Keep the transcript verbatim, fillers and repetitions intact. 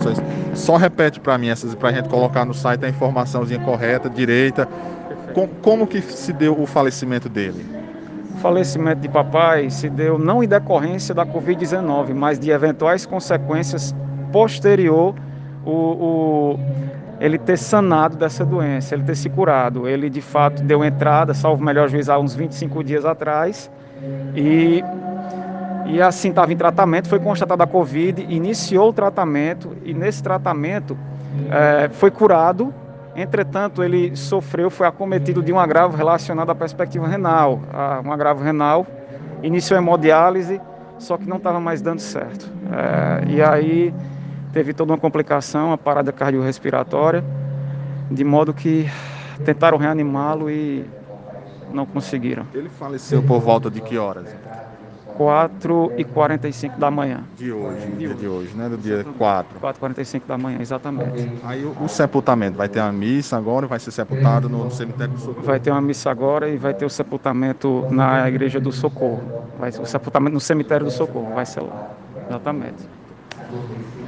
Só repete para mim essas, para a gente colocar no site a informaçãozinha correta, direita. Com, como que se deu o falecimento dele? O falecimento de papai se deu não em decorrência da covid dezenove, mas de eventuais consequências posterior o, o, ele ter sanado dessa doença, ele ter se curado. Ele de fato deu entrada, salvo melhor juízo, há uns vinte e cinco dias atrás, e, e assim estava em tratamento, foi constatada a Covid, iniciou o tratamento, e nesse tratamento é, foi curado. Entretanto, ele sofreu, foi acometido de um agravo relacionado à perspectiva renal. Um agravo renal, iniciou hemodiálise, só que não estava mais dando certo. É, e aí teve toda uma complicação, uma parada cardiorrespiratória, de modo que tentaram reanimá-lo e não conseguiram. Ele faleceu por volta de que horas? quatro e quarenta e cinco da manhã. De hoje, no De dia de hoje. hoje, né? Do dia Exatamente. quatro. quatro e quarenta e cinco da manhã, exatamente. Aí o, o sepultamento, vai ter uma missa agora, vai ser sepultado no, no cemitério do Socorro. Vai ter uma missa agora e vai ter o sepultamento na Igreja do Socorro. Vai, o sepultamento no cemitério do Socorro, vai ser lá. Exatamente.